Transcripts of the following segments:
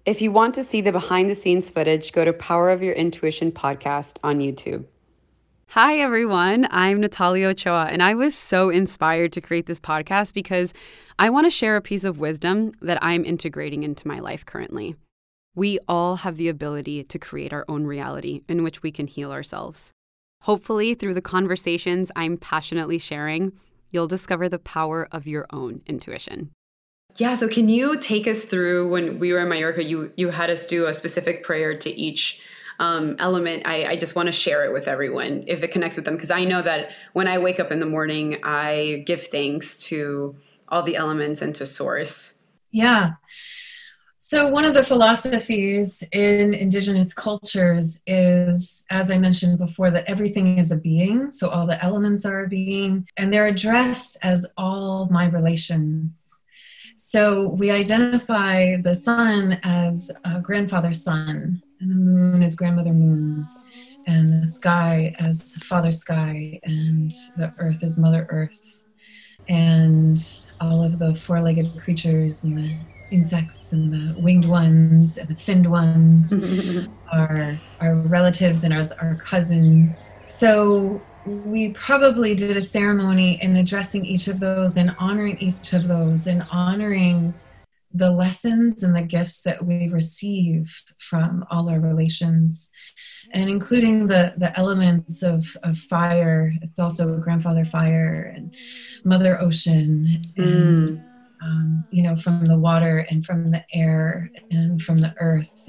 If you want to see the behind the scenes footage, go to Power of Your Intuition podcast on YouTube. Hi, everyone. I'm Natalia Ochoa, and I was so inspired to create this podcast because I want to share a piece of wisdom that I'm integrating into my life currently. We all have the ability to create our own reality in which we can heal ourselves. Hopefully, through the conversations I'm passionately sharing, you'll discover the power of your own intuition. Yeah, so can you take us through when we were in Mallorca, you had us do a specific prayer to each element. I just want to share it with everyone if it connects with them, because I know that when I wake up in the morning, I give thanks to all the elements and to Source. Yeah. So one of the philosophies in indigenous cultures is, as I mentioned before, that everything is a being. So all the elements are a being, and they're addressed as all my relations. So we identify the sun as grandfather sun, and the moon as grandmother moon, and the sky as father sky, and the earth as mother earth, and all of the four-legged creatures and the insects and the winged ones and the finned ones are our relatives and our cousins. So we probably did a ceremony in addressing each of those and honoring each of those and honoring the lessons and the gifts that we receive from all our relations, and including the elements of fire. It's also grandfather fire and mother ocean, and from the water and from the air and from the earth.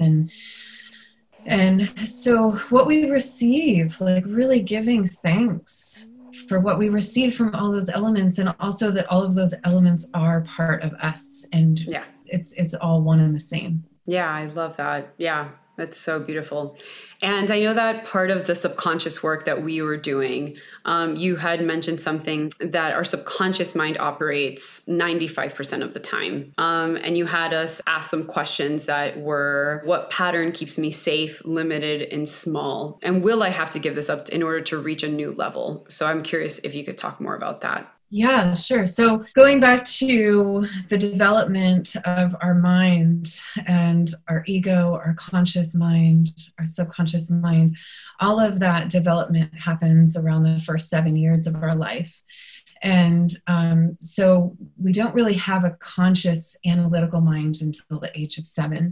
And so what we receive, like really giving thanks for what we receive from all those elements, and also that all of those elements are part of us, and it's all one and the same. Yeah, I love that. Yeah, that's so beautiful. And I know that part of the subconscious work that we were doing, you had mentioned something that our subconscious mind operates 95% of the time. And you had us ask some questions that were, what pattern keeps me safe, limited, and small? And will I have to give this up in order to reach a new level? So I'm curious if you could talk more about that. Yeah, sure. So going back to the development of our mind and our ego, our conscious mind, our subconscious mind, all of that development happens around the first 7 years of our life. And so we don't really have a conscious analytical mind until the age of 7.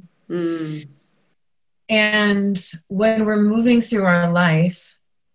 And when we're moving through our life,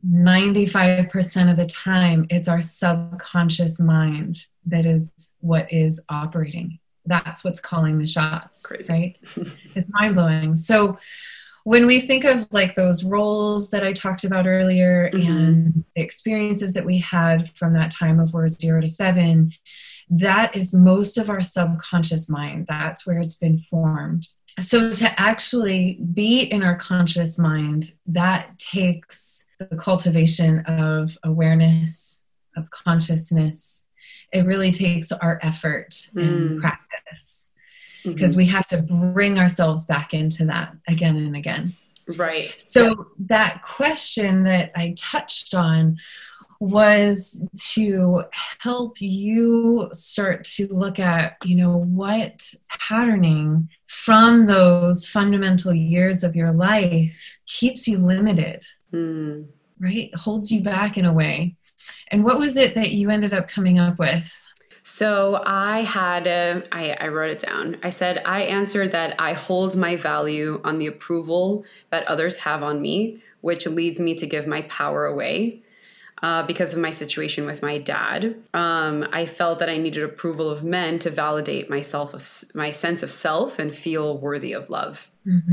95% of the time, it's our subconscious mind that is what is operating. That's what's calling the shots. Crazy. Right? It's mind-blowing. So when we think of like those roles that I talked about earlier, and the experiences that we had from that time of where 0 to 7, that is most of our subconscious mind. That's where it's been formed. So to actually be in our conscious mind, that takes the cultivation of awareness, of consciousness. It really takes our effort and practice, because we have to bring ourselves back into that again and again. Right. So that question that I touched on was to help you start to look at, what patterning from those fundamental years of your life keeps you limited, right? Holds you back in a way. And what was it that you ended up coming up with? So I wrote it down. I said, I answered that I hold my value on the approval that others have on me, which leads me to give my power away. Because of my situation with my dad, I felt that I needed approval of men to validate my sense of self and feel worthy of love.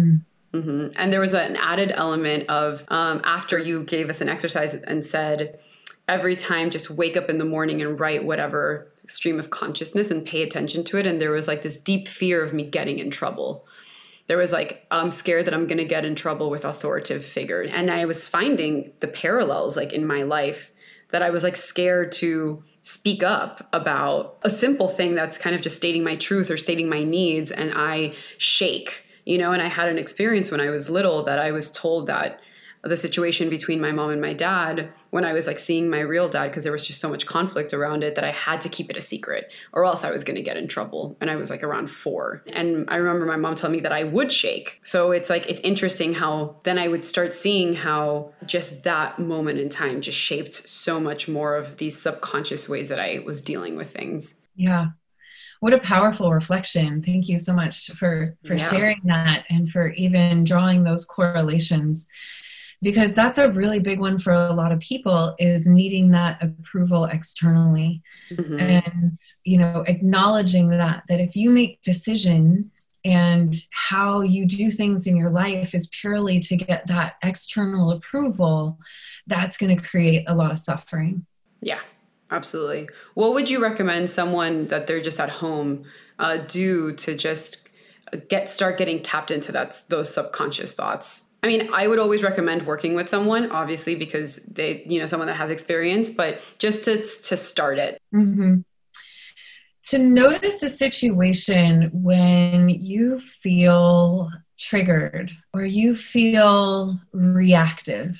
And there was an added element of, after you gave us an exercise and said, every time just wake up in the morning and write whatever stream of consciousness and pay attention to it. And there was like this deep fear of me getting in trouble. There was like, I'm scared that I'm going to get in trouble with authoritative figures. And I was finding the parallels like in my life, that I was like scared to speak up about a simple thing that's kind of just stating my truth or stating my needs. And I shake, and I had an experience when I was little that I was told that the situation between my mom and my dad when I was like seeing my real dad, because there was just so much conflict around it that I had to keep it a secret or else I was going to get in trouble. And I was like around 4. And I remember my mom telling me that I would shake. So it's like, it's interesting how then I would start seeing how just that moment in time just shaped so much more of these subconscious ways that I was dealing with things. Yeah. What a powerful reflection. Thank you so much for sharing that and for even drawing those correlations, because that's a really big one for a lot of people, is needing that approval externally. Mm-hmm. And, you know, acknowledging that if you make decisions and how you do things in your life is purely to get that external approval, that's going to create a lot of suffering. Yeah. Absolutely. What would you recommend someone that they're just at home do to just start getting tapped into those subconscious thoughts? I mean, I would always recommend working with someone, obviously, because they, you know, someone that has experience, but just to start it. Mm-hmm. To notice a situation when you feel triggered or you feel reactive.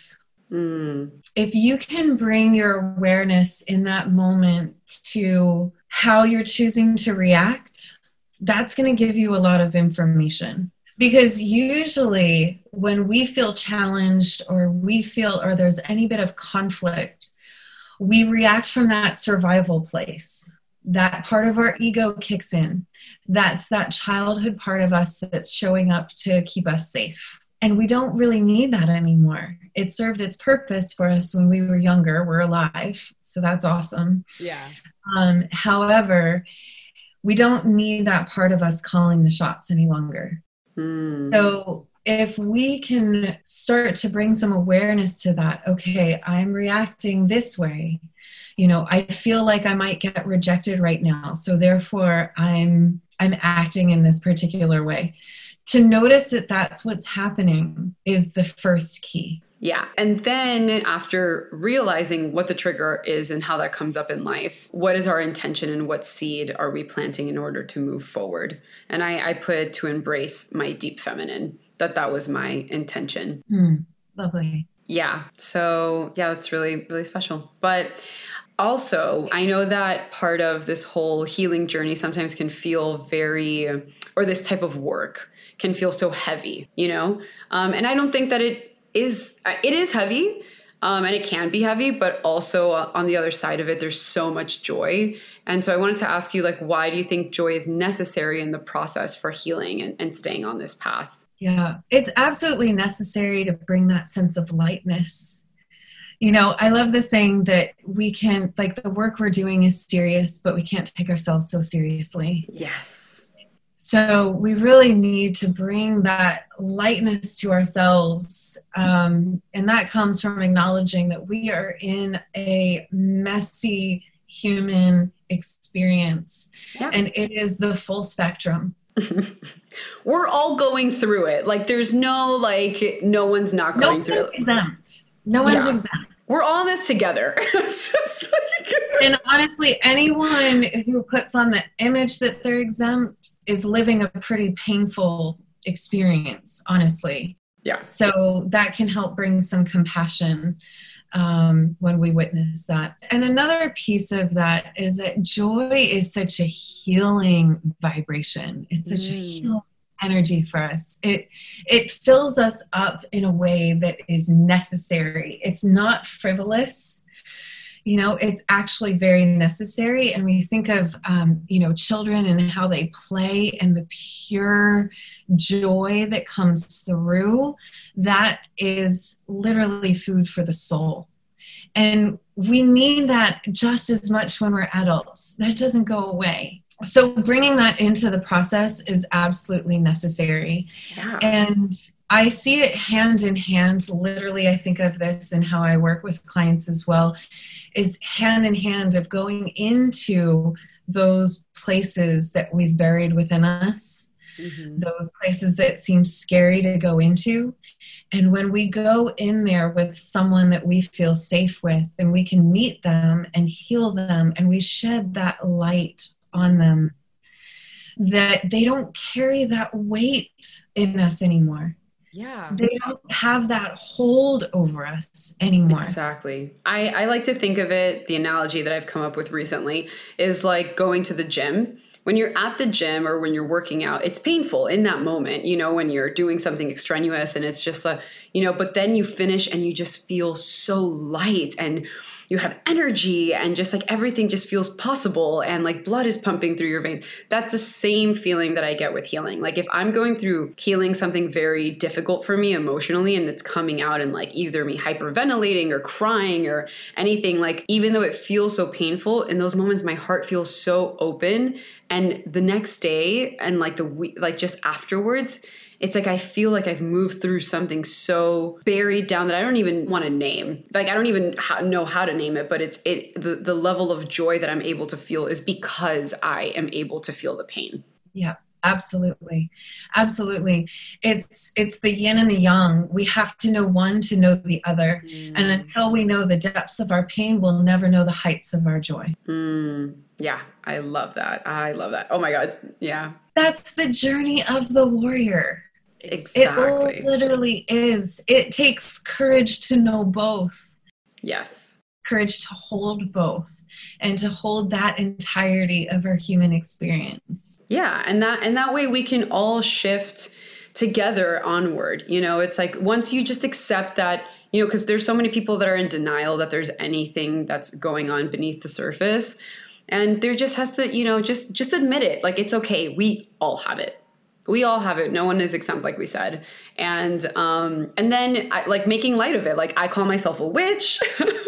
If you can bring your awareness in that moment to how you're choosing to react, that's going to give you a lot of information. Because usually when we feel challenged or there's any bit of conflict, we react from that survival place. That part of our ego kicks in. That's that childhood part of us that's showing up to keep us safe. And we don't really need that anymore. It served its purpose for us when we were younger. We're alive. So that's awesome. Yeah. However, we don't need that part of us calling the shots any longer. So if we can start to bring some awareness to that, okay, I'm reacting this way. You know, I feel like I might get rejected right now. So therefore I'm acting in this particular way. To notice that that's what's happening is the first key. Yeah. And then after realizing what the trigger is and how that comes up in life, what is our intention and what seed are we planting in order to move forward? And I put to embrace my deep feminine, that was my intention. Lovely. Yeah. So yeah, that's really, really special. But also, I know that part of this whole healing journey sometimes can feel or this type of work can feel so heavy, you know? And I don't think that it is heavy, and it can be heavy, but also on the other side of it, there's so much joy. And so I wanted to ask you, like, why do you think joy is necessary in the process for healing and staying on this path? Yeah, it's absolutely necessary to bring that sense of lightness. You know, I love the saying that we can, like, the work we're doing is serious, but we can't take ourselves so seriously. Yes. So we really need to bring that lightness to ourselves. And that comes from acknowledging that we are in a messy human experience. Yeah. And it is the full spectrum. We're all going through it. Like, there's no one's not going through it. Exempt. No one's exempt. We're all in this together. And honestly, anyone who puts on the image that they're exempt is living a pretty painful experience, honestly. Yeah. So that can help bring some compassion when we witness that. And another piece of that is that joy is such a healing vibration. It's such a healing energy for us. It fills us up in a way that is necessary. It's not frivolous. You know, it's actually very necessary. And when you think of, children and how they play and the pure joy that comes through, that is literally food for the soul. And we need that just as much when we're adults. That doesn't go away. So bringing that into the process is absolutely necessary. Yeah. And I see it hand in hand. Literally, I think of this and how I work with clients as well, is hand in hand of going into those places that we've buried within us, those places that seem scary to go into. And when we go in there with someone that we feel safe with, and we can meet them and heal them, and we shed that light on them, that they don't carry that weight in us anymore. Yeah. They don't have that hold over us anymore. Exactly. I like to think of it, the analogy that I've come up with recently is like going to the gym. When you're at the gym or when you're working out, it's painful in that moment, when you're doing something extraneous and it's just but then you finish and you just feel so light and you have energy and just like everything just feels possible and like blood is pumping through your veins. That's the same feeling that I get with healing. Like if I'm going through healing something very difficult for me emotionally and it's coming out in like either me hyperventilating or crying or anything, like even though it feels so painful, in those moments my heart feels so open. And the next day and like the week, like just afterwards, it's like I feel like I've moved through something so buried down that I don't even want to name. Like I don't even know how to name it, but the level of joy that I'm able to feel is because I am able to feel the pain. Yeah, absolutely. Absolutely. It's the yin and the yang. We have to know one to know the other. And until we know the depths of our pain, we'll never know the heights of our joy. Yeah, I love that. I love that. Oh my God. Yeah. That's the journey of the warrior. Exactly. It literally is. It takes courage to know both. Yes. Courage to hold both and to hold that entirety of our human experience. Yeah. And that way we can all shift together onward. It's like once you just accept that, because there's so many people that are in denial that there's anything that's going on beneath the surface. And there just has to, just admit it. Like, it's okay. We all have it. We all have it. No one is exempt, like we said. And then like making light of it. Like I call myself a witch.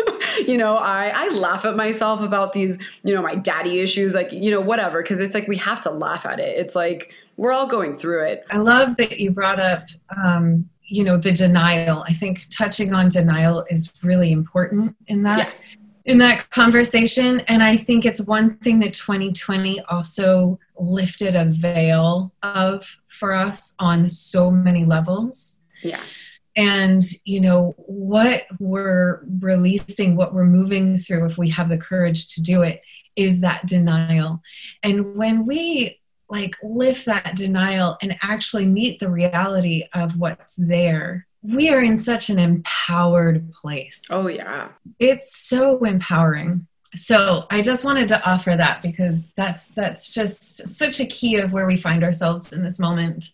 I laugh at myself about these, my daddy issues, like, whatever. Cause it's like, we have to laugh at it. It's like, we're all going through it. I love that you brought up, the denial. I think touching on denial is really important in that. Yeah. In that conversation. And I think it's one thing that 2020 also lifted a veil of for us on so many levels. Yeah. And, what we're releasing, what we're moving through, if we have the courage to do it, is that denial. And when we like lift that denial and actually meet the reality of what's there, we are in such an empowered place. Oh, yeah. It's so empowering. So I just wanted to offer that because that's just such a key of where we find ourselves in this moment.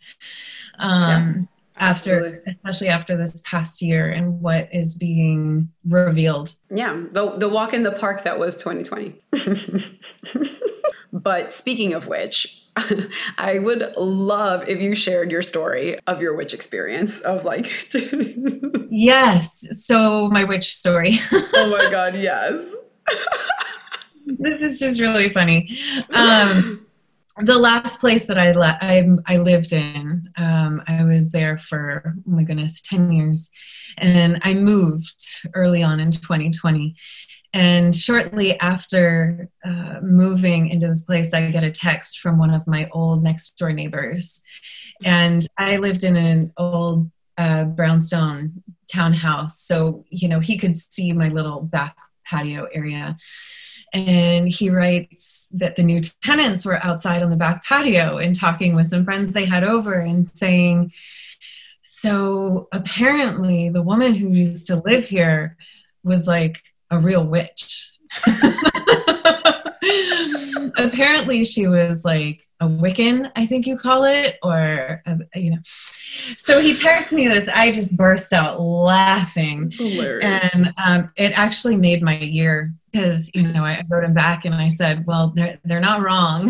Especially after this past year and what is being revealed. Yeah. The walk in the park that was 2020. But speaking of which, I would love if you shared your story of your witch experience of like. Yes. So my witch story. Oh my God. Yes. This is just really funny. The last place that I lived in, I was there for, oh my goodness, 10 years. And I moved early on in 2020. And shortly after moving into this place, I get a text from one of my old next door neighbors. And I lived in an old brownstone townhouse. So, he could see my little back patio area. And he writes that the new tenants were outside on the back patio and talking with some friends they had over and saying, so apparently the woman who used to live here was like a real witch. Apparently she was like a Wiccan, I think you call it, or, So he texts me this. I just burst out laughing. It's hilarious. And it actually made my year because, I wrote him back and I said, well, they're not wrong.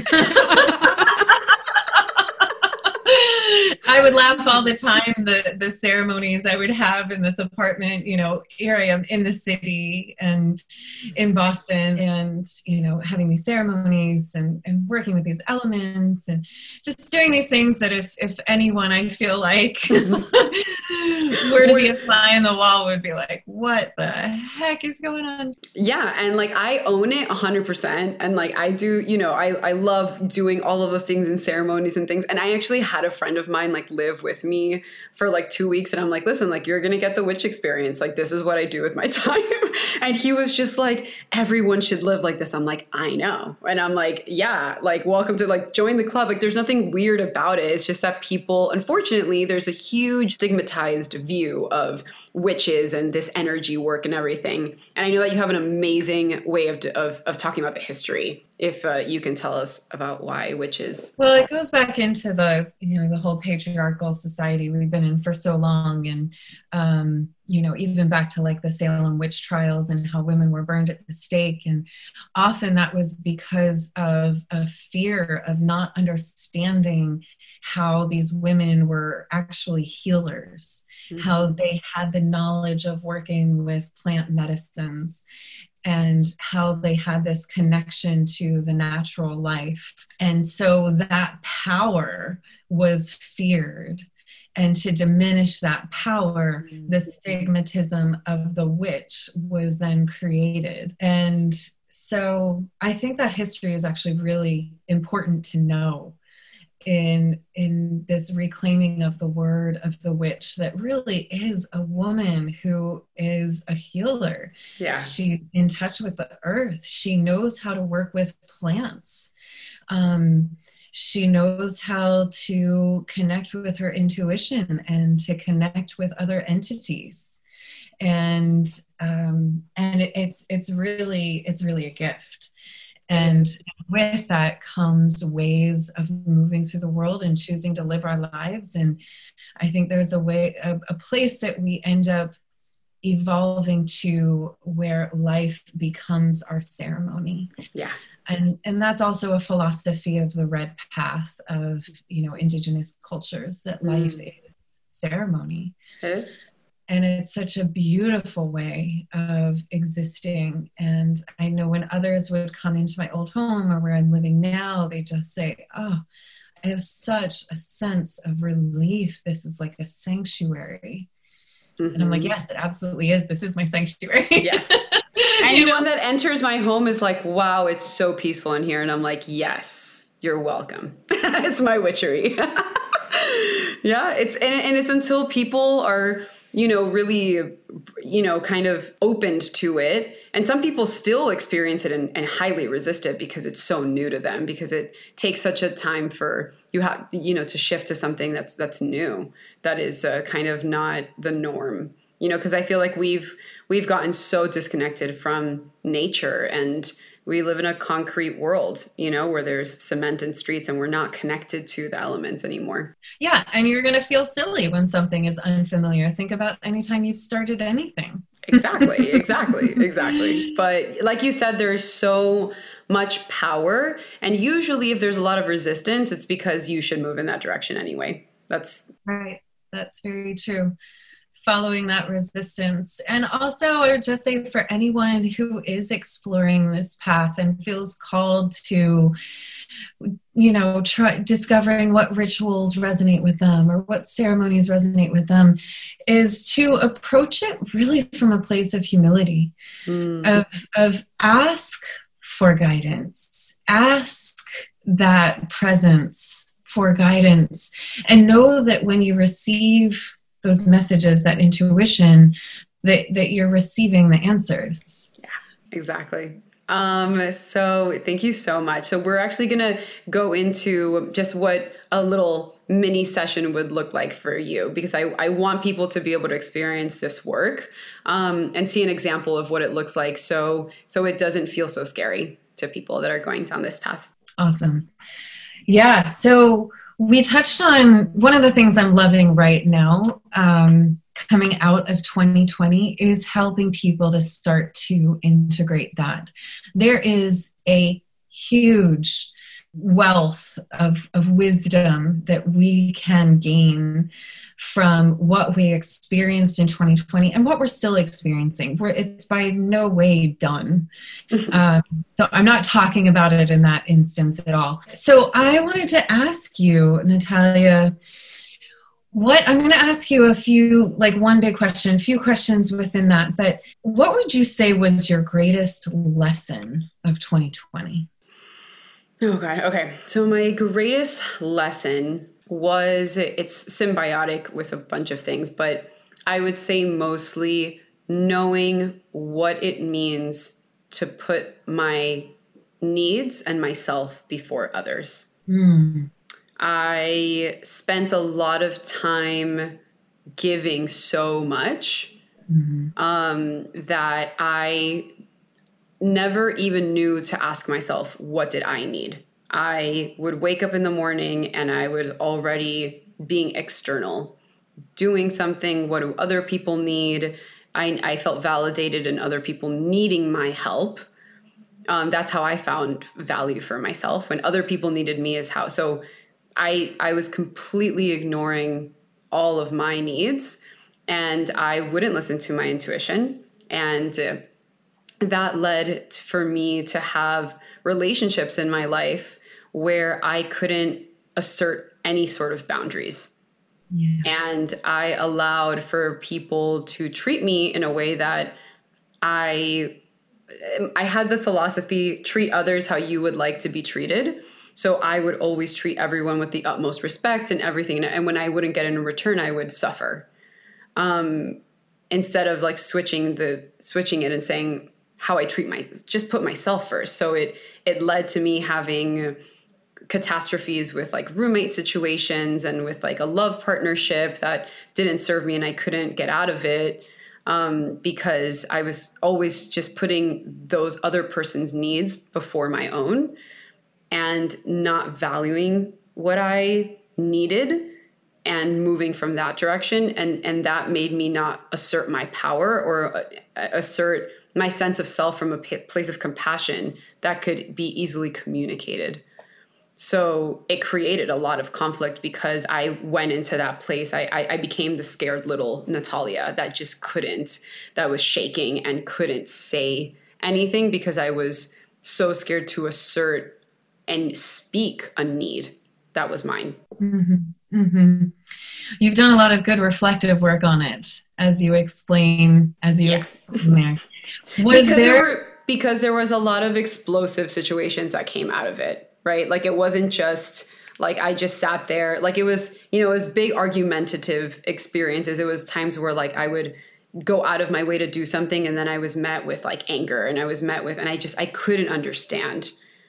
I would laugh all the time, the ceremonies I would have in this apartment, here I am in the city and in Boston and, having these ceremonies and working with these elements and just doing these things that if anyone I feel like were to be a fly on the wall would be like, what the heck is going on? Yeah. And like, I own it 100%. And like, I do, I love doing all of those things and ceremonies and things. And I actually had a friend of mine like live with me for like 2 weeks. And I'm like, listen, like, you're going to get the witch experience. Like, this is what I do with my time. And he was just like, everyone should live like this. I'm like, I know. And I'm like, yeah, like, welcome to like, join the club. Like, there's nothing weird about it. It's just that people, unfortunately, there's a huge stigmatized view of witches and this energy work and everything. And I know that you have an amazing way of talking about the history. If you can tell us about why witches. Well, it goes back into the whole patriarchal society we've been in for so long. And, even back to like the Salem witch trials and how women were burned at the stake. And often that was because of a fear of not understanding how these women were actually healers, how they had the knowledge of working with plant medicines, and how they had this connection to the natural life. And so that power was feared. And to diminish that power, the stigmatism of the witch was then created. And so I think that history is actually really important to know in this reclaiming of the word of the witch, that really is a woman who is a healer. Yeah. She's in touch with the earth. She knows how to work with plants. She knows how to connect with her intuition and to connect with other entities. And it's really a gift. And with that comes ways of moving through the world and choosing to live our lives. And I think there's a place that we end up evolving to where life becomes our ceremony. Yeah. And that's also a philosophy of the red path of, indigenous cultures, that life is ceremony. It is. And it's such a beautiful way of existing. And I know when others would come into my old home or where I'm living now, they just say, oh, I have such a sense of relief. This is like a sanctuary. And I'm like, yes, it absolutely is. This is my sanctuary. Yes. Anyone that enters my home is like, wow, it's so peaceful in here. And I'm like, yes, you're welcome. It's my witchery. Yeah. It's until people are, really, kind of opened to it. And some people still experience it and highly resist it because it's so new to them, because it takes such a time for you have, to shift to something that's new, that is kind of not the norm, because I feel like we've gotten so disconnected from nature, and we live in a concrete world, where there's cement and streets, and we're not connected to the elements anymore. Yeah. And you're going to feel silly when something is unfamiliar. Think about any time you've started anything. Exactly. But like you said, there's so much power. And usually if there's a lot of resistance, it's because you should move in that direction anyway. That's right. That's very true. Following that resistance. And also, I would just say, for anyone who is exploring this path and feels called to, try discovering what rituals resonate with them or what ceremonies resonate with them, is to approach it really from a place of humility, of ask for guidance, ask that presence for guidance, and know that when you receive those messages, that intuition, that you're receiving the answers. Yeah, exactly. So thank you so much. So we're actually going to go into just what a little mini session would look like for you, because I want people to be able to experience this work and see an example of what it looks like. So it doesn't feel so scary to people that are going down this path. Awesome. Yeah. So we touched on one of the things I'm loving right now, coming out of 2020, is helping people to start to integrate that. There is a huge wealth of wisdom that we can gain from what we experienced in 2020 and what we're still experiencing, where it's by no way done. So I'm not talking about it in that instance at all. So I wanted to ask you, Natalia, What I'm going to ask you a few, like one big question, a few questions within that, but what would you say was your greatest lesson of 2020? Oh God. Okay. So my greatest lesson was, it's symbiotic with a bunch of things, but I would say mostly knowing what it means to put my needs and myself before others. Mm. I spent a lot of time giving so much that I never even knew to ask myself, what did I need? I would wake up in the morning and I was already being external, doing something. What do other people need? I felt validated in other people needing my help. That's how I found value for myself. When other people needed me is how. So I was completely ignoring all of my needs, and I wouldn't listen to my intuition. And that led for me to have relationships in my life where I couldn't assert any sort of boundaries. Yeah. And I allowed for people to treat me in a way that I had the philosophy, treat others how you would like to be treated. So I would always treat everyone with the utmost respect and everything. And when I wouldn't get in return, I would suffer. Instead of like switching it and saying how I just put myself first. So it led to me having catastrophes with like roommate situations and with like a love partnership that didn't serve me and I couldn't get out of it. Because I was always just putting those other person's needs before my own and not valuing what I needed and moving from that direction. And that made me not assert my power or assert my sense of self from a place of compassion that could be easily communicated. So it created a lot of conflict because I went into that place. I became the scared little Natalia that just that was shaking and couldn't say anything because I was so scared to assert and speak a need that was mine. Mm-hmm. Mm-hmm. You've done a lot of good reflective work on it as you explain there. Because there was a lot of explosive situations that came out of it. Right? Like it wasn't just like I just sat there. Like it was big argumentative experiences. It was times where like I would go out of my way to do something and then I was met with like anger and I couldn't understand.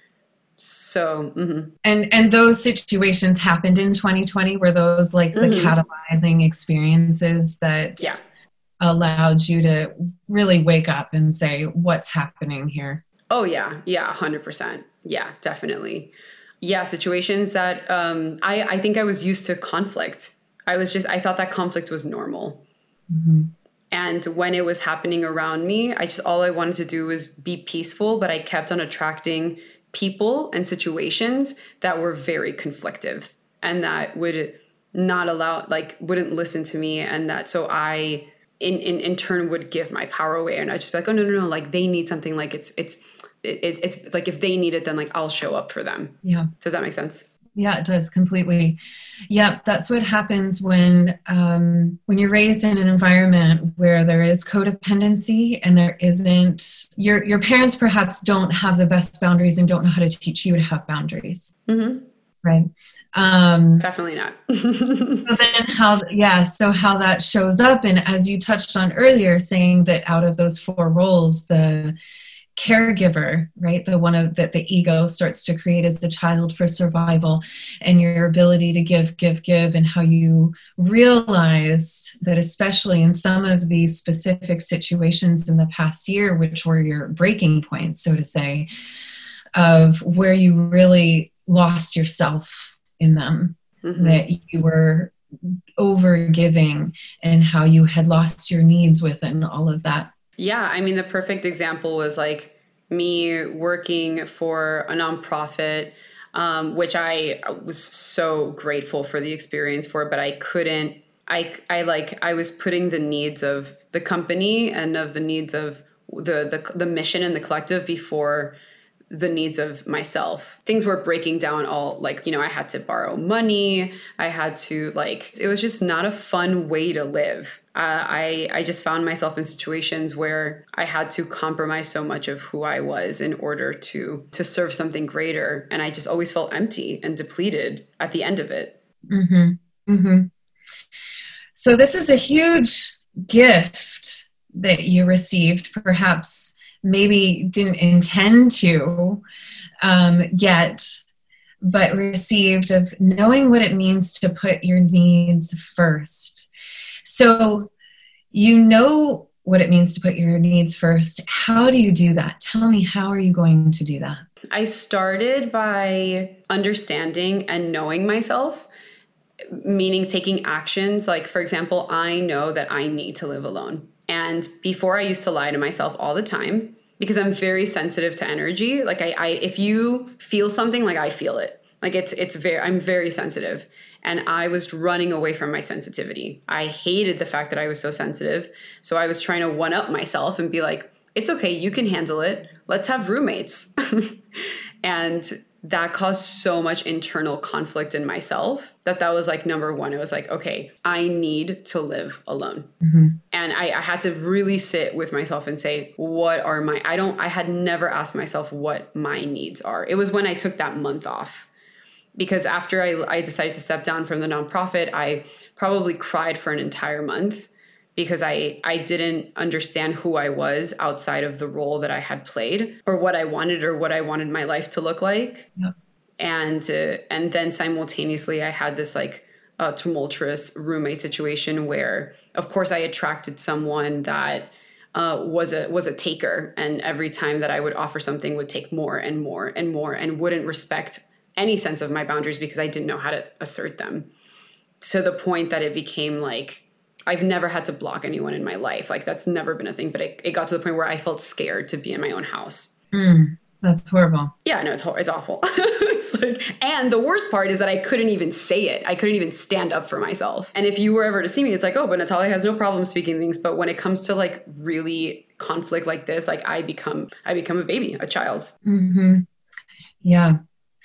So, mm-hmm. And those situations happened in 2020. Were those like the catalyzing experiences that allowed you to really wake up and say, what's happening here? Oh yeah. Yeah. 100%. Yeah, definitely. Yeah. Situations that, I think I was used to conflict. I thought that conflict was normal. Mm-hmm. And when it was happening around me, all I wanted to do was be peaceful, but I kept on attracting people and situations that were very conflictive and that would not wouldn't listen to me. And that, so I, in turn would give my power away. And I'd just be like, oh, no. Like they need something, like it's like, if they need it, then like I'll show up for them. Yeah. Does that make sense? Yeah, it does completely. Yeah, that's what happens when you're raised in an environment where there is codependency and there isn't, your parents perhaps don't have the best boundaries and don't know how to teach you to have boundaries. Mm-hmm. Right. Definitely not. So then so how that shows up, and as you touched on earlier, saying that out of those four roles, the caregiver, right, the one that the ego starts to create as a child for survival, and your ability to give, and how you realized that, especially in some of these specific situations in the past year, which were your breaking points, so to say, of where you really lost yourself in them, that you were over giving and how you had lost your needs within all of that. Yeah. I mean, the perfect example was like me working for a nonprofit, which I was so grateful for the experience for, but I couldn't, I was putting the needs of the company and of the needs of the mission and the collective before the needs of myself. Things were breaking down all like, I had to borrow money. I had to it was just not a fun way to live. I just found myself in situations where I had to compromise so much of who I was in order to serve something greater. And I just always felt empty and depleted at the end of it. Mm-hmm. Mm-hmm. So this is a huge gift that you received, perhaps maybe didn't intend to get, but received, of knowing what it means to put your needs first. So you know what it means to put your needs first. How do you do that? Tell me, how are you going to do that? I started by understanding and knowing myself, meaning taking actions. Like, for example, I know that I need to live alone. And before, I used to lie to myself all the time because I'm very sensitive to energy. Like I if you feel something, like I feel it. Like I'm very sensitive. And I was running away from my sensitivity. I hated the fact that I was so sensitive. So I was trying to one up myself and be like, it's okay, you can handle it. Let's have roommates. And that caused so much internal conflict in myself that was like number one. It was like, okay, I need to live alone. Mm-hmm. And I had to really sit with myself and say, what are I had never asked myself what my needs are. It was when I took that month off. Because after I decided to step down from the nonprofit, I probably cried for an entire month because I didn't understand who I was outside of the role that I had played or what I wanted my life to look like. Yep. And then simultaneously, I had this tumultuous roommate situation where, of course, I attracted someone that was a taker. And every time that I would offer something would take more and more and more and wouldn't respect any sense of my boundaries because I didn't know how to assert them, to the point that it became like, I've never had to block anyone in my life. Like, that's never been a thing, but it got to the point where I felt scared to be in my own house. That's horrible. Yeah, no, it's awful. It's like, and the worst part is that I couldn't even say it. I couldn't even stand up for myself. And if you were ever to see me, it's like, oh, but Natalia has no problem speaking things. But when it comes to like really conflict like this, like I become a baby, a child. Mm-hmm. Yeah.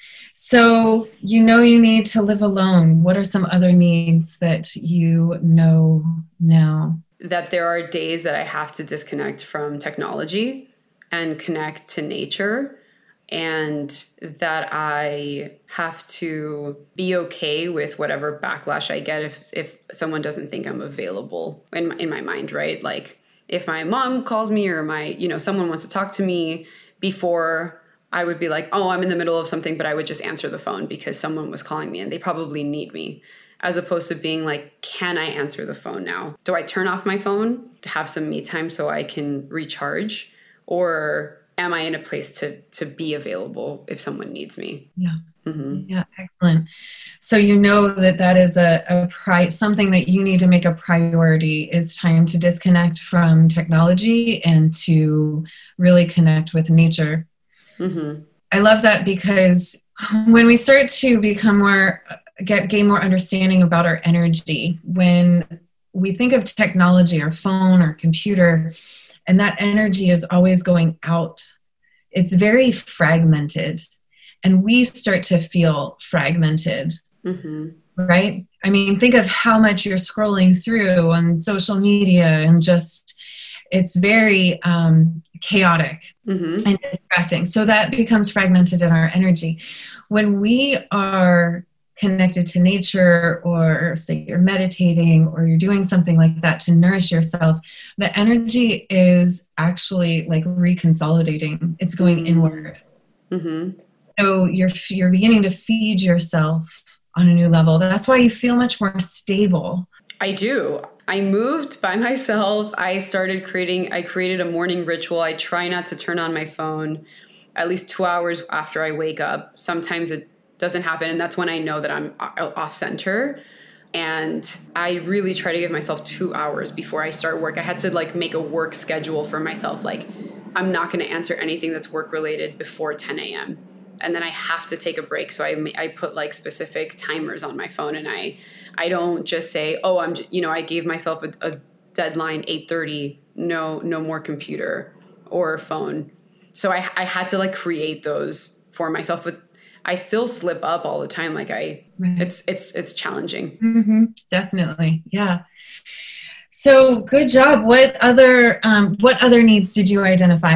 So you need to live alone. What are some other needs that you know now? That there are days that I have to disconnect from technology and connect to nature, and that I have to be okay with whatever backlash I get if someone doesn't think I'm available in my mind, right? Like if my mom calls me or someone wants to talk to me, before I would be like, oh, I'm in the middle of something, but I would just answer the phone because someone was calling me and they probably need me, as opposed to being like, can I answer the phone now? Do I turn off my phone to have some me time so I can recharge? Or am I in a place to be available if someone needs me? Yeah. Mm-hmm. Yeah. Excellent. So that is something that you need to make a priority, is time to disconnect from technology and to really connect with nature. Mm-hmm. I love that, because when we start to gain more understanding about our energy, when we think of technology, our phone, our computer, and that energy is always going out, it's very fragmented, and we start to feel fragmented. Mm-hmm. Right? I mean, think of how much you're scrolling through on social media, and just, it's very chaotic mm-hmm. and distracting. So that becomes fragmented in our energy. When we are connected to nature, or say you're meditating or you're doing something like that to nourish yourself, the energy is actually like reconsolidating. It's going mm-hmm. inward. Mm-hmm. So you're beginning to feed yourself on a new level. That's why you feel much more stable. I do. I moved by myself. I created a morning ritual. I try not to turn on my phone at least 2 hours after I wake up. Sometimes it doesn't happen, and that's when I know that I'm off center. And I really try to give myself 2 hours before I start work. I had to make a work schedule for myself. Like, I'm not going to answer anything that's work related before 10 a.m. And then I have to take a break. So I put specific timers on my phone, and I don't just say, oh, I gave myself a deadline, 8:30, no more computer or phone. So I had to like create those for myself, but I still slip up all the time. Like Right. it's challenging. Definitely. Yeah. So good job. What other needs did you identify?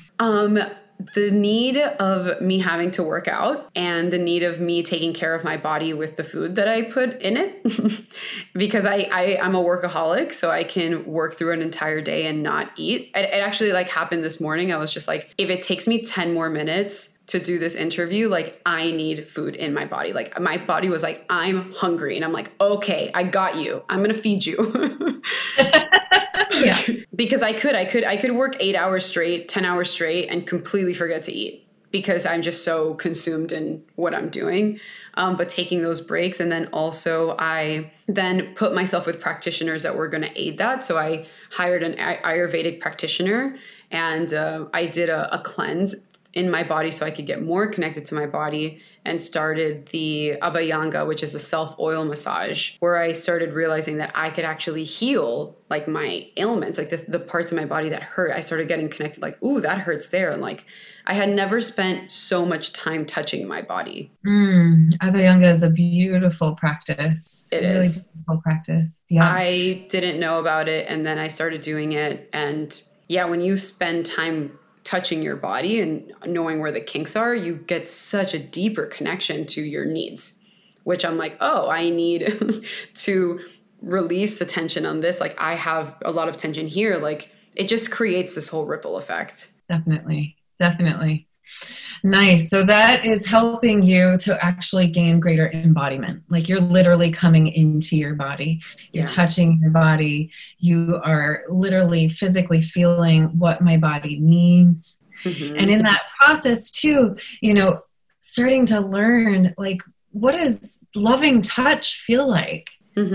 The need of me having to work out and the need of me taking care of my body with the food that I put in it. Because I'm a workaholic, so I can work through an entire day and not eat. It actually like happened this morning. I was just like, if it takes me 10 more minutes to do this interview, like I need food in my body. Like my body was like, I'm hungry. And I'm like, okay, I got you. I'm going to feed you. Yeah. Because I could work 8 hours straight, 10 hours straight and completely forget to eat because I'm just so consumed in what I'm doing. But taking those breaks, and then also I then put myself with practitioners that were going to aid that. So I hired an Ayurvedic practitioner, and I did a cleanse in my body so I could get more connected to my body, and started the Abhyanga, which is a self-oil massage, where I started realizing that I could actually heal like my ailments, like the parts of my body that hurt. I started getting connected, like, ooh, that hurts there. And like, I had never spent so much time touching my body. Abhyanga is a beautiful practice. It really is. beautiful practice. Yeah. I didn't know about it, and then I started doing it. And yeah, when you spend time touching your body and knowing where the kinks are, you get such a deeper connection to your needs, which I'm like, oh, I need to release the tension on this. Like I have a lot of tension here. Like it just creates this whole ripple effect. Definitely. Definitely. Nice. So that is helping you to actually gain greater embodiment. Like you're literally coming into your body, you're touching your body, you are literally physically feeling what my body needs. And in that process too, starting to learn like, what does loving touch feel like?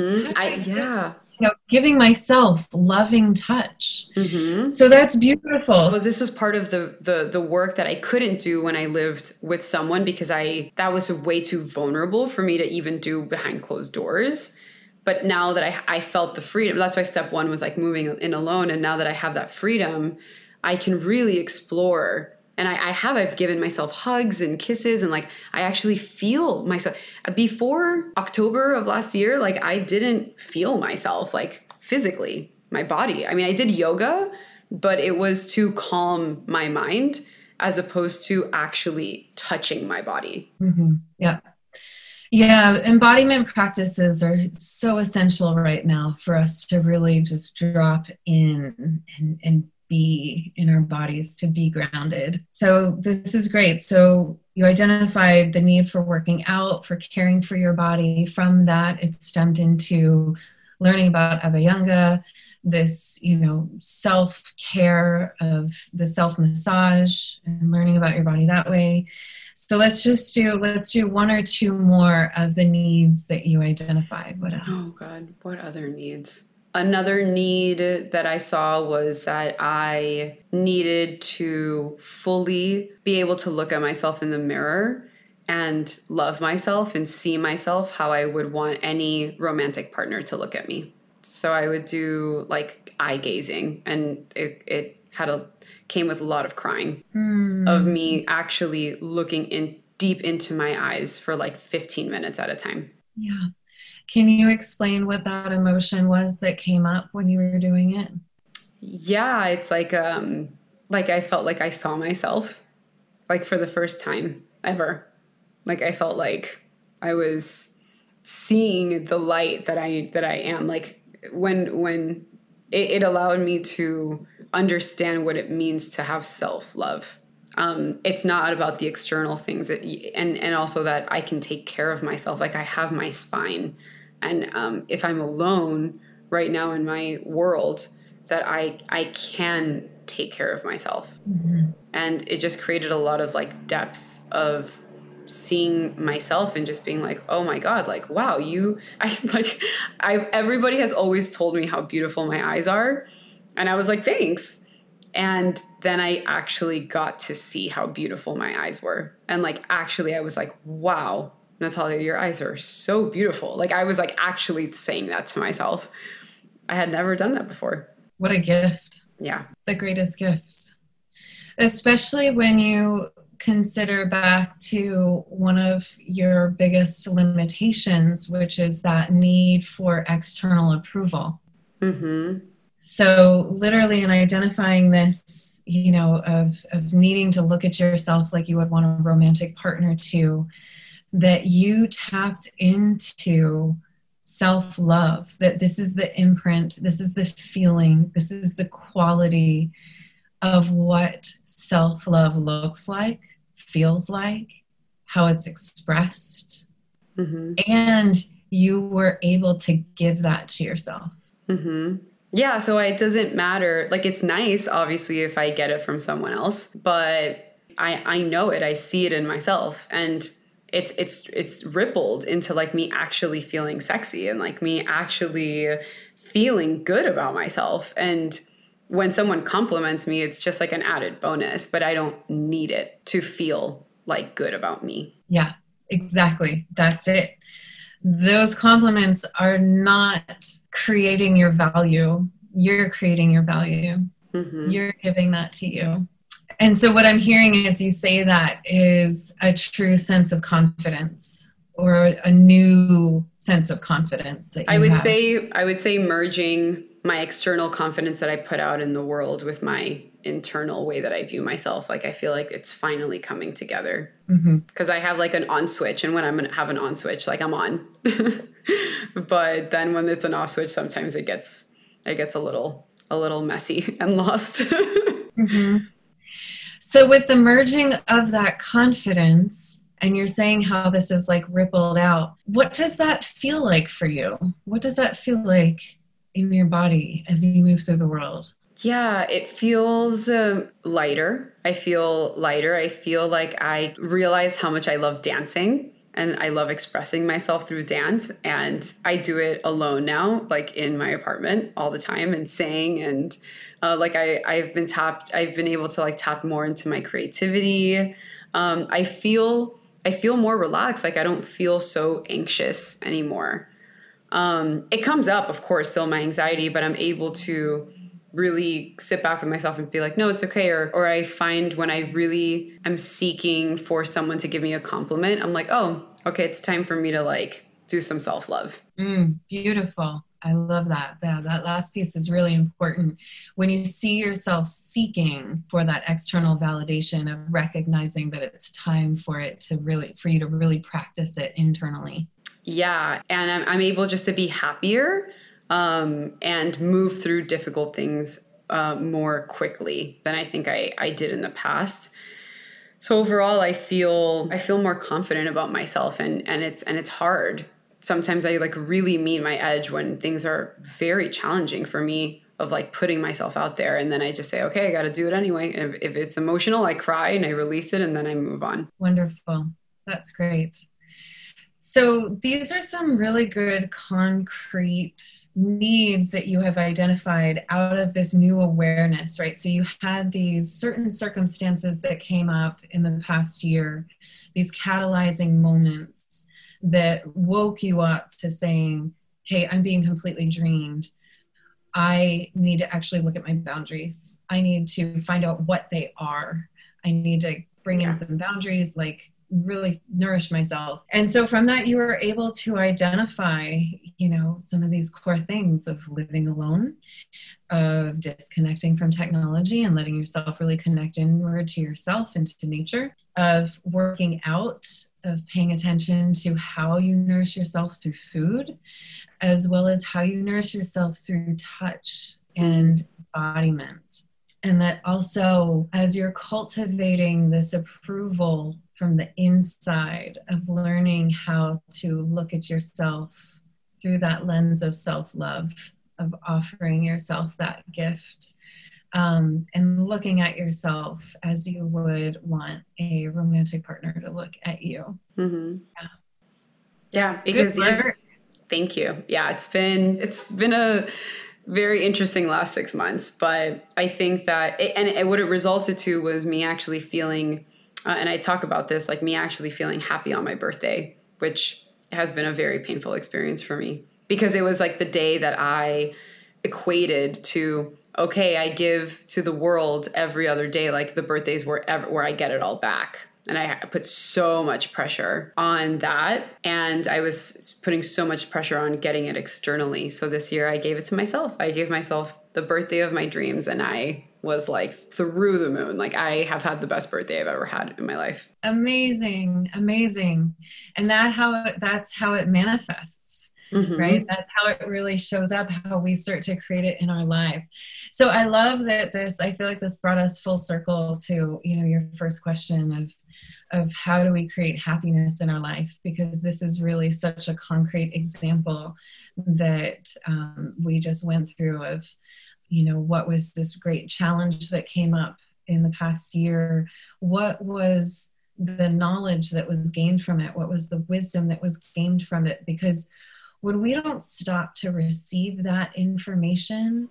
Giving myself loving touch. So that's beautiful. Well, this was part of the work that I couldn't do when I lived with someone, because that was way too vulnerable for me to even do behind closed doors. But now that I felt the freedom, that's why step one was like moving in alone. And now that I have that freedom, I can really explore. And I've given myself hugs and kisses, and like I actually feel myself. Before October of last year, like I didn't feel myself like physically, my body. I mean, I did yoga, but it was to calm my mind as opposed to actually touching my body. Yeah. Yeah, embodiment practices are so essential right now for us to really just drop in and be in our bodies, to be grounded. So this is great. So you identified the need for working out, for caring for your body. From that, it stemmed into learning about Abhyanga, this, self-care of the self-massage, and learning about your body that way. So let's do one or two more of the needs that you identified. What else? Oh God, what other needs? Another need that I saw was that I needed to fully be able to look at myself in the mirror and love myself and see myself how I would want any romantic partner to look at me. So I would do like eye gazing, and it came with a lot of crying of me actually looking deep into my eyes for like 15 minutes at a time. Yeah. Can you explain what that emotion was that came up when you were doing it? Yeah, it's like I felt like I saw myself like for the first time ever. Like I felt like I was seeing the light that I am. Like when it allowed me to understand what it means to have self-love. It's not about the external things and also that I can take care of myself. Like I have my spine. And if I'm alone right now in my world, that I can take care of myself. And it just created a lot of like depth of seeing myself and just being like, oh my God, like, wow, everybody has always told me how beautiful my eyes are. And I was like, thanks. And then I actually got to see how beautiful my eyes were. And like, actually, I was like, wow, Natalia, your eyes are so beautiful. Like I was like actually saying that to myself. I had never done that before. What a gift. Yeah. The greatest gift. Especially when you consider back to one of your biggest limitations, which is that need for external approval. Mm-hmm. So literally in identifying this, of needing to look at yourself like you would want a romantic partner to, that you tapped into self-love, that this is the imprint, this is the feeling, this is the quality of what self-love looks like, feels like, how it's expressed. Mm-hmm. And you were able to give that to yourself. Mm-hmm. Yeah, so it doesn't matter. Like, it's nice, obviously, if I get it from someone else, but I know it. I see it in myself, and it's rippled into like me actually feeling sexy and like me actually feeling good about myself. And when someone compliments me, it's just like an added bonus, but I don't need it to feel like good about me. Yeah, exactly. That's it. Those compliments are not creating your value. You're creating your value. Mm-hmm. You're giving that to you. And so what I'm hearing as you say that is a true sense of confidence, or a new sense of confidence that you have. I would say merging my external confidence that I put out in the world with my internal way that I view myself. Like, I feel like it's finally coming together, because I have like an on switch, and when I'm gonna have an on switch, like I'm on. But then when it's an off switch, sometimes it gets a little messy and lost. So with the merging of that confidence, and you're saying how this is like rippled out, what does that feel like for you? What does that feel like in your body as you move through the world? Yeah, it feels lighter. I feel lighter. I feel like I realize how much I love dancing, and I love expressing myself through dance. And I do it alone now, like in my apartment all the time, and sing. And I've been able to like tap more into my creativity. I feel more relaxed. Like, I don't feel so anxious anymore. It comes up, of course, still my anxiety, but I'm able to really sit back with myself and be like, no, it's okay. Or I find when I really am seeking for someone to give me a compliment, I'm like, oh, okay, it's time for me to like do some self-love. Beautiful. I love that. That last piece is really important. When you see yourself seeking for that external validation, of recognizing that it's time for you to really practice it internally. Yeah. And I'm able just to be happier, and move through difficult things more quickly than I think I did in the past. So overall, I feel more confident about myself, and it's hard. Sometimes I like really meet my edge when things are very challenging for me, of like putting myself out there, and then I just say, okay, I got to do it anyway. If it's emotional, I cry and I release it, and then I move on. Wonderful. That's great. So these are some really good concrete needs that you have identified out of this new awareness, right? So you had these certain circumstances that came up in the past year, these catalyzing moments that woke you up to saying, hey, I'm being completely drained. I need to actually look at my boundaries. I need to find out what they are. I need to bring in some boundaries, like really nourish myself. And so from that, you were able to identify, some of these core things of living alone, of disconnecting from technology and letting yourself really connect inward to yourself and to nature, of working out, of paying attention to how you nourish yourself through food, as well as how you nourish yourself through touch and embodiment. And that also, as you're cultivating this approval from the inside, of learning how to look at yourself through that lens of self-love, of offering yourself that gift, and looking at yourself as you would want a romantic partner to look at you. Mm-hmm. Yeah, because thank you. Yeah, it's been a very interesting last 6 months, but I think that what it resulted to was me actually feeling, and I talk about this, like me actually feeling happy on my birthday, which has been a very painful experience for me, because it was like the day that I equated to okay, I give to the world every other day, like the birthdays where I get it all back. And I put so much pressure on that. And I was putting so much pressure on getting it externally. So this year I gave it to myself. I gave myself the birthday of my dreams, and I was like through the moon. Like, I have had the best birthday I've ever had in my life. Amazing, amazing. And that's how it manifests. Mm-hmm. Right? That's how it really shows up, how we start to create it in our life. So I love that I feel like this brought us full circle to, your first question of how do we create happiness in our life? Because this is really such a concrete example that we just went through of, what was this great challenge that came up in the past year? What was the knowledge that was gained from it? What was the wisdom that was gained from it? Because when we don't stop to receive that information,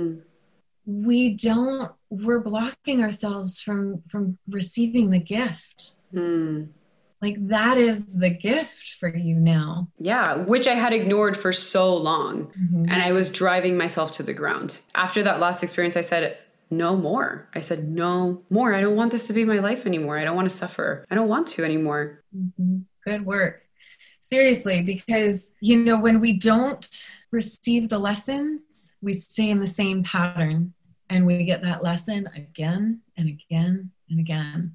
we're blocking ourselves from receiving the gift. Like, that is the gift for you now. Yeah, which I had ignored for so long. And I was driving myself to the ground. After that last experience, I said, no more. I said, no more. I don't want this to be my life anymore. I don't want to suffer. I don't want to anymore. Good work. Seriously, because, when we don't receive the lessons, we stay in the same pattern, and we get that lesson again and again and again.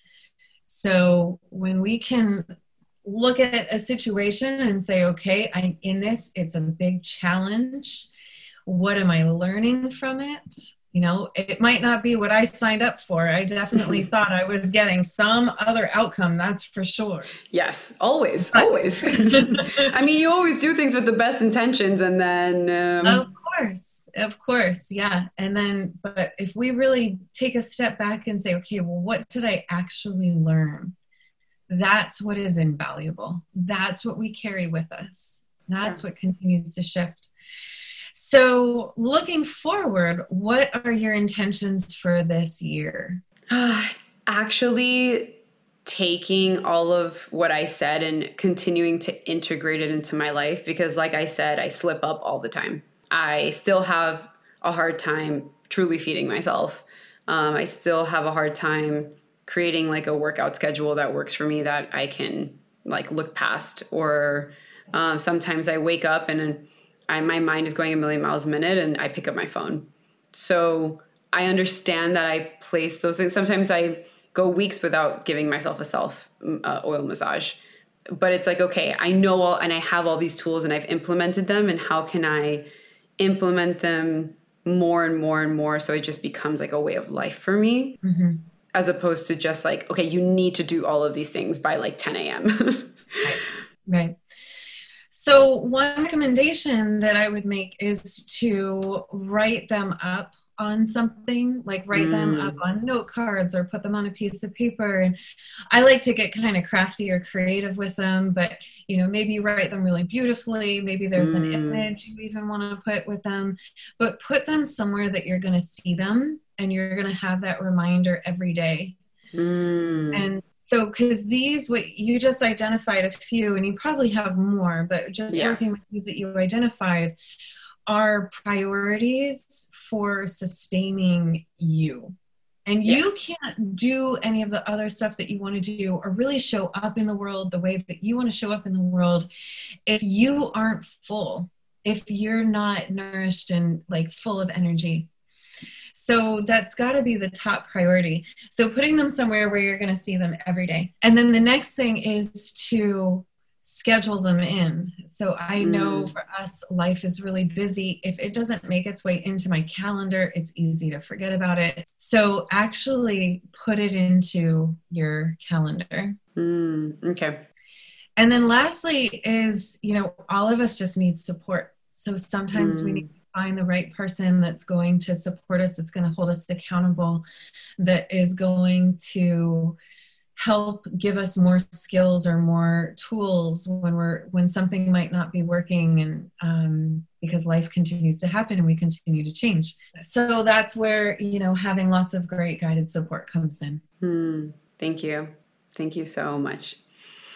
So when we can look at a situation and say, okay, I'm in this, it's a big challenge. What am I learning from it? It might not be what I signed up for. I definitely thought I was getting some other outcome, that's for sure. Yes, always. I mean, you always do things with the best intentions, and then... Of course, yeah. And then, but if we really take a step back and say, okay, well, what did I actually learn? That's what is invaluable. That's what we carry with us. That's what continues to shift. So looking forward, what are your intentions for this year? Actually, taking all of what I said and continuing to integrate it into my life, because like I said, I slip up all the time. I still have a hard time truly feeding myself. I still have a hard time creating like a workout schedule that works for me, that I can like look past. Or sometimes I wake up and my mind is going a million miles a minute, and I pick up my phone. So I understand that I place those things. Sometimes I go weeks without giving myself a oil massage. But it's like, okay, I know and I have all these tools, and I've implemented them, and how can I implement them more and more and more so it just becomes like a way of life for me, as opposed to just like, okay, you need to do all of these things by like 10 a.m. Right. So one recommendation that I would make is to write them up on something, like write them up on note cards or put them on a piece of paper. And I like to get kind of crafty or creative with them, but maybe you write them really beautifully. Maybe there's an image you even want to put with them, but put them somewhere that you're going to see them, and you're going to have that reminder every day. And so, because what you just identified a few, and you probably have more, but just working with these that you identified are priorities for sustaining you. And you can't do any of the other stuff that you want to do or really show up in the world the way that you want to show up in the world if you aren't full, if you're not nourished and like full of energy. So that's got to be the top priority. So putting them somewhere where you're going to see them every day. And then the next thing is to schedule them in. So I know for us, life is really busy. If it doesn't make its way into my calendar, it's easy to forget about it. So actually put it into your calendar. Okay. And then lastly is, all of us just need support. So sometimes we need to find the right person that's going to support us, that's going to hold us accountable, that is going to help give us more skills or more tools when something might not be working, and because life continues to happen and we continue to change. So that's where having lots of great guided support comes in. Thank you so much.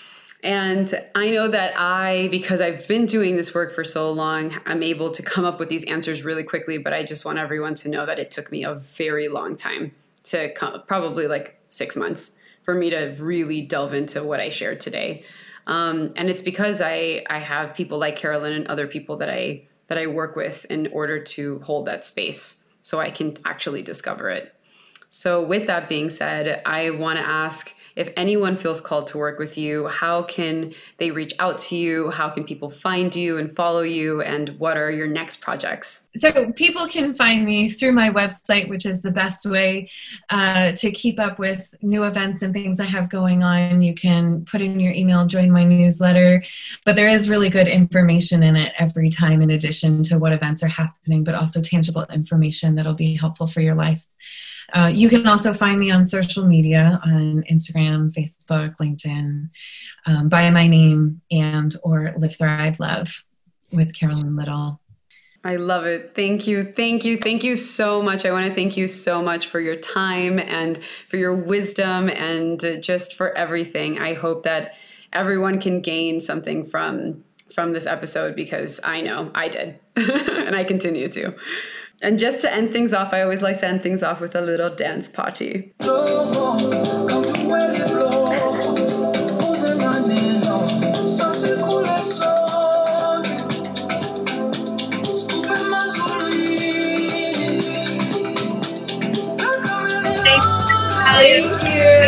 And I know that because I've been doing this work for so long, I'm able to come up with these answers really quickly, but I just want everyone to know that it took me a very long time to probably like 6 months for me to really delve into what I shared today. And it's because I have people like Carolyn and other people that I work with in order to hold that space so I can actually discover it. So with that being said, I want to ask, if anyone feels called to work with you, how can they reach out to you? How can people find you and follow you? And what are your next projects? So people can find me through my website, which is the best way to keep up with new events and things I have going on. You can put in your email, join my newsletter, but there is really good information in it every time, in addition to what events are happening, but also tangible information that'll be helpful for your life. You can also find me on social media, on Instagram, Facebook, LinkedIn, by my name, and or Live, Thrive, Love with Carolyn Little. I love it. Thank you. Thank you. Thank you so much. I want to thank you so much for your time and for your wisdom and just for everything. I hope that everyone can gain something from this episode, because I know I did and I continue to. And just to end things off, I always like to end things off with a little dance party. Thank you.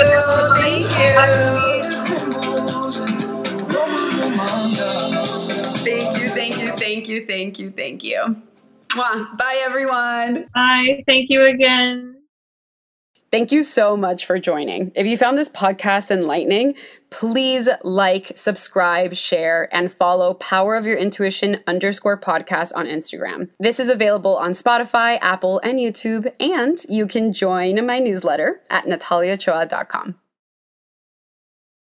Thank you. Mwah. Bye, everyone. Bye. Thank you again. Thank you so much for joining. If you found this podcast enlightening, please like, subscribe, share, and follow Power of Your Intuition _podcast on Instagram. This is available on Spotify, Apple, and YouTube, and you can join my newsletter at nataliachoa.com.